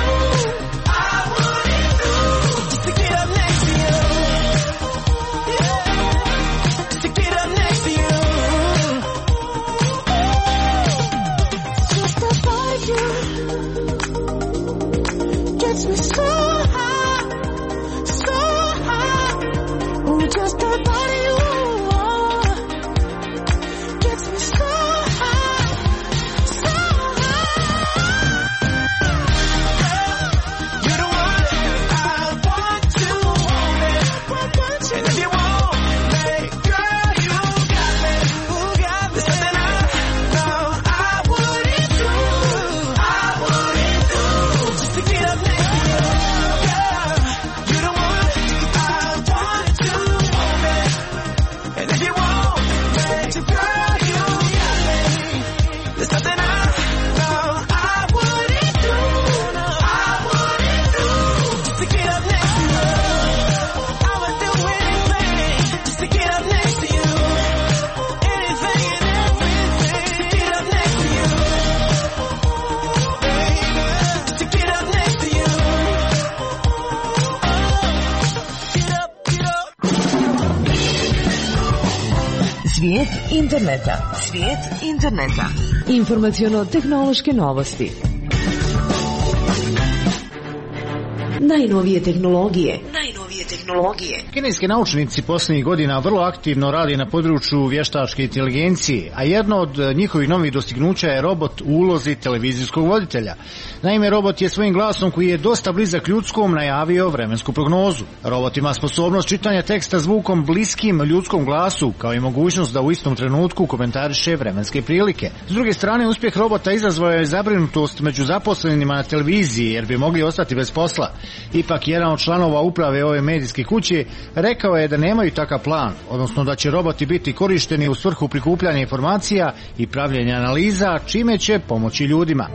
just to get up next to you. Yeah, just to get up next to you. Just the thought of you gets me so high, so high. Ooh, just the thought of you gets me so high, so high. Girl, you're the one I want to want it, and if you want me, girl, you got me. There's something I know I wouldn't do, just to get up next to you. Girl, you're the one I want to want it, and if you want me, girl, you got me. There's something I know I wouldn't do, just to get up next to you. I would do anything just to get up next to you. Anything and everything to get up next to you, baby, just to get up next to you. Get up, get up. Svijet interneta. Svijet interneta. Informaciono-tehnološke novosti. Najnovije tehnologije. tehnologije. Kineski naučnici posljednjih godina vrlo aktivno radi na području vještačke inteligencije, a jedno od njihovih novih dostignuća je robot u ulozi televizijskog voditelja. Naime, robot je svojim glasom, koji je dosta blizak ljudskom, najavio vremensku prognozu. Robot ima sposobnost čitanja teksta zvukom bliskim ljudskom glasu, kao i mogućnost da u istom trenutku komentariše vremenske prilike. S druge strane, uspjeh robota izazvao je zabrinutost među zaposlenima na televiziji, jer bi mogli ostati bez posla. Ipak, jedan od članova uprave ove medijske kuće rekao je da nemaju takav plan, odnosno da će roboti biti korišteni u svrhu prikupljanja informacija i pravljenja analiza, čime će pomoći ljudima.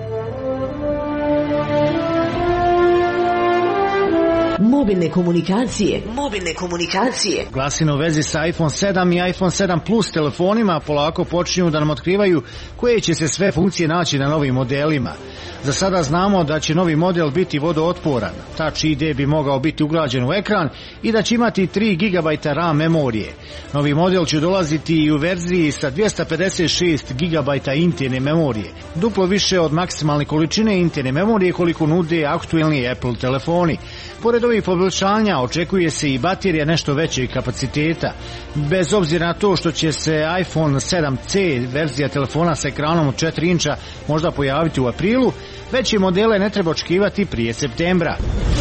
Mobilne komunikacije. Glasine u vezi sa iPhone 7 i iPhone 7 Plus telefonima polako počinju da nam otkrivaju koje će se sve funkcije naći na novim modelima. Za sada znamo da će novi model biti vodootporan, Touch ID bi mogao biti ugrađen u ekran i da će imati 3 GB RAM memorije. Novi model će dolaziti i u verziji sa 256 GB interne memorije, duplo više od maksimalne količine interne memorije koliko nude aktuelni Apple telefoni. Pored ovih poboljšanja očekuje se i baterija nešto većeg kapaciteta. Bez obzira na to što će se iPhone 7C verzija telefona sa ekranom od 4 inča možda pojaviti u aprilu, veće modele ne treba očekivati prije septembra.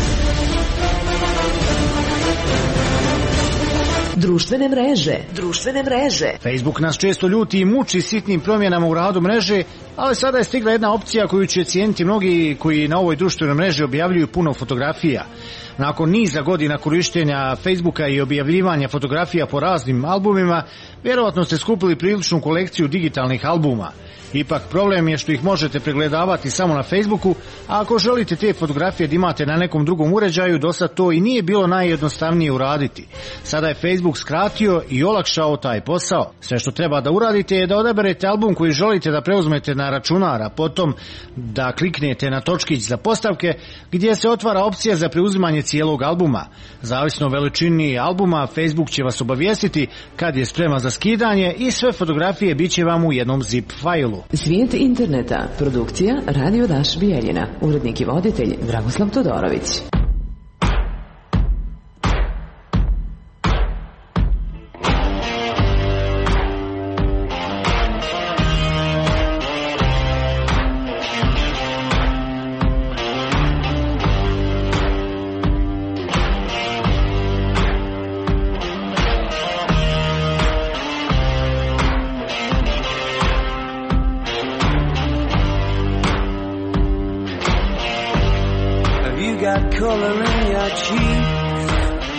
Društvene mreže. Facebook nas često ljuti i muči sitnim promjenama u radu mreže, ali sada je stigla jedna opcija koju će cijeniti mnogi koji na ovoj društvenoj mreži objavljuju puno fotografija. Nakon niza godina korištenja Facebooka i objavljivanja fotografija po raznim albumima, vjerovatno ste skupili priličnu kolekciju digitalnih albuma. Ipak problem je što ih možete pregledavati samo na Facebooku, a ako želite te fotografije da imate na nekom drugom uređaju, dosad to i nije bilo najjednostavnije uraditi. Sada je Facebook skratio i olakšao taj posao. Sve što treba da uradite je da odaberete album koji želite da preuzmete na računar, a potom da kliknete na točkić za postavke gdje se otvara opcija za preuzimanje cijelog albuma. Zavisno o veličini albuma, Facebook će vas obavijestiti kad je spreman za skidanje i sve fotografije bit će vam u jednom zip fajlu. Svijet interneta. Produkcija Radio Daš Bijeljina. Urednik i voditelj Dragoslav Todorović. Color in your cheeks.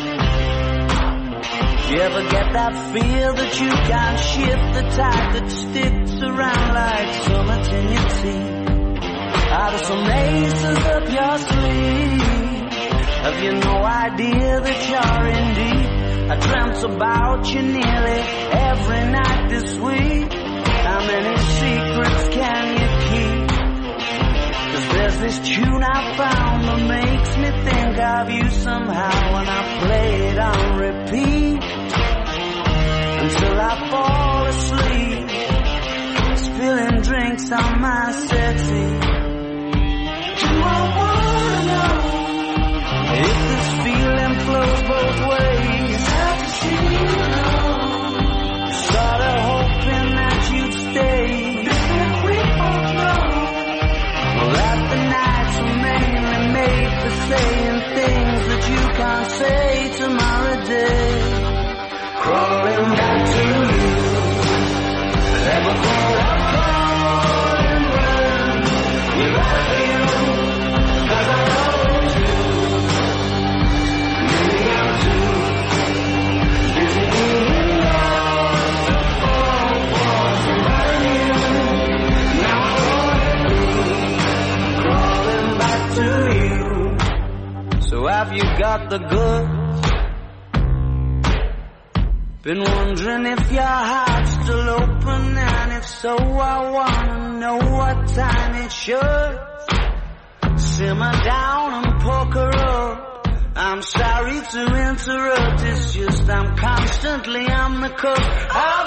You ever get that feel that you can't shift, the tide that sticks around like summits in your teeth? Out of some aces up your sleeve, have you no idea that you're in deep? I dreamt about you nearly every night this week. How many secrets can you keep? There's this tune I found that makes me think of you somehow, and I play it on repeat until I fall asleep, spilling drinks on my settee. Do I wanna know if this feeling flows both ways? Have to see you know. Started hoping that you'd stay. We both know that the nights were mainly made for saying things that you can't say tomorrow day. Crawling back to you, ever thought I'd fall and run without you, 'cause I always do. Maybe I'm too busy being lost to fall for somebody new. Now to you. So have you got the goods? Been wondering if your heart's still open, and if so, I wanna know what time it should. Simmer down and poker up. I'm sorry to interrupt, it's just I'm constantly on the cusp of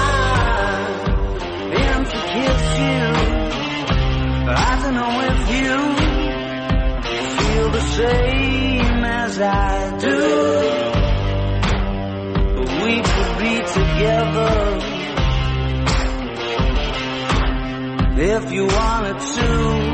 trying to kiss you. I don't know if you feel the same as I do. if you wanted to.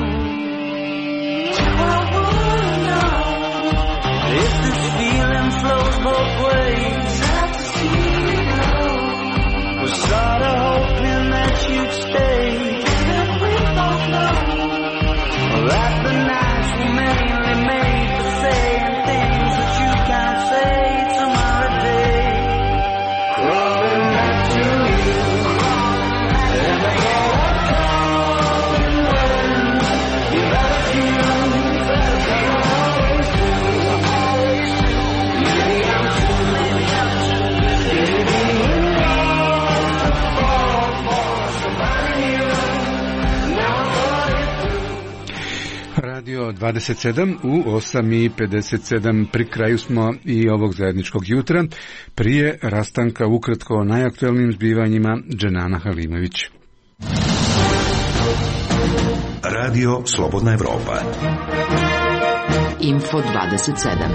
I wanna know if this feeling flows both ways. Have to see it now. Was sorta hoping that you'd stay. And we both know that the nights were mainly made for saying things that you can't say tomorrow day. Crawling back to you, and I get a calling when you better choose, as I always do. Maybe I'm too, maybe I'm too busy being wrong to fall for somebody new. Now I thought it through. Radio 27 u 8:57 pri kraju smo i ovog zajedničkog jutra. Prije rastanka ukratko o najaktuelnijim zbivanjima Dženana Halimović. Radio Slobodna Evropa. Info 27.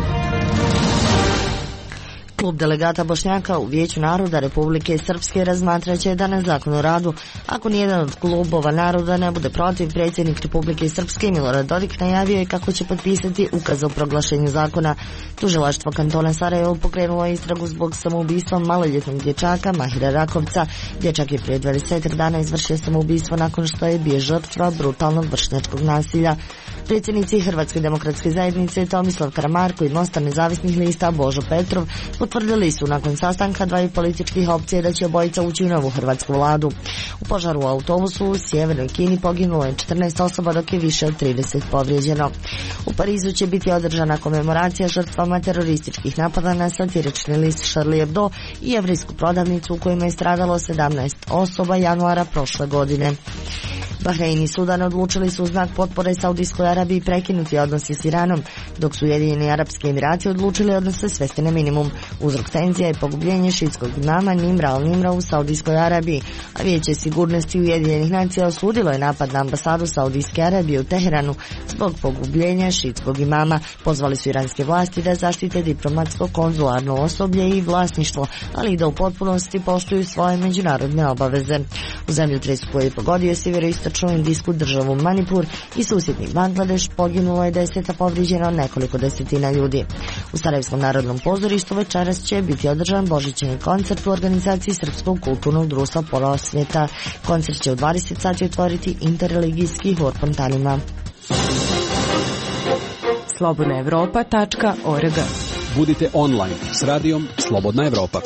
Klub delegata Bošnjaka u Vijeću naroda Republike Srpske razmatraće danas zakon o radu. Ako nijedan od klubova naroda ne bude protiv, predsjednik Republike Srpske Milorad Dodik najavio je kako će potpisati ukaz o proglašenju zakona. Tužilaštvo kantona Sarajevo pokrenulo istragu zbog samoubistva maloljetnog dječaka Mahira Rakovca. Dječak je prije 20 dana izvršio samoubistvo nakon što je bio žrtva brutalnog vršnjačkog nasilja. Predsjednici Hrvatske demokratske zajednice Tomislav Karamarko i Mosta nezavisnih lista Božo Petrov potvrdili su nakon sastanka dvaju političkih opcija da će obojica ući u novu hrvatsku vladu. U požaru u autobusu u sjevernoj Kini poginulo je 14 osoba, dok je više od 30 povrijeđeno. U Parizu će biti održana komemoracija žrtvama terorističkih napada na satirični list Charlie Hebdo i jevrijsku prodavnicu u kojima je stradalo 17 osoba januara prošle godine. Bahrein i Sudan odlučili su u znak potpore Saudijskoj Arabiji prekinuti odnose s Iranom, dok su Ujedinjeni Arapski Emirati odlučili odnose svesti na minimum. Uzrok tenzija je pogubljenje šiitskog imama Nimra al-Nimra u Saudijskoj Arabiji, a Vijeće sigurnosti Ujedinjenih nacija osudilo je napad na ambasadu Saudijske Arabije u Teheranu zbog pogubljenja šiitskog imama. Pozvali su iranske vlasti da zaštite diplomatsko konzularno osoblje i vlasništvo, ali i da u potpunosti poštuju svoje međunarodne obaveze. U zemljotresu koji je pogodio sjeveroistočnu indijsku državu Manipur i susjedni Bangladeš poginulo je 10, a povrijeđeno nekoliko desetina ljudi. U Sarajevskom narodnom pozorištu večeras će biti održan božićni koncert u organizaciji Srpskog kulturnog društva Prosvjeta. Koncert će u 20 sati otvoriti interreligijski hor fontanima. slobodnaevropa.org. Budite online s radijom Slobodna Evropa.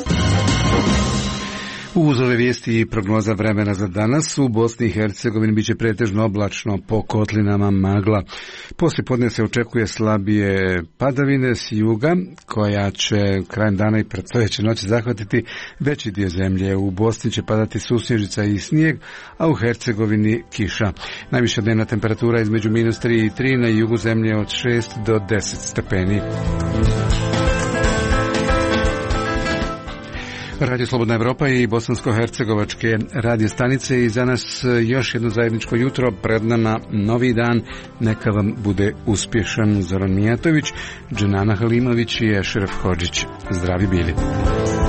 Uz ove vijesti i prognoza vremena za danas, u Bosni i Hercegovini biće pretežno oblačno, po kotlinama magla. Poslije podne se očekuje slabije padavine s juga, koja će krajem dana i predstojeće noći zahvatiti veći dio zemlje. U Bosni će padati susnježica i snijeg, a u Hercegovini kiša. Najviša dnevna temperatura između -3 i 3, na jugu zemlje od 6 do 10 stepeni. Radio Slobodna Evropa i bosansko-hercegovačke radio stanice i za nas još jedno zajedničko jutro, pred nama novi dan, neka vam bude uspješan. Zoran Mijatović, Dženana Halimović i Ešref Hodžić. Zdravi bili.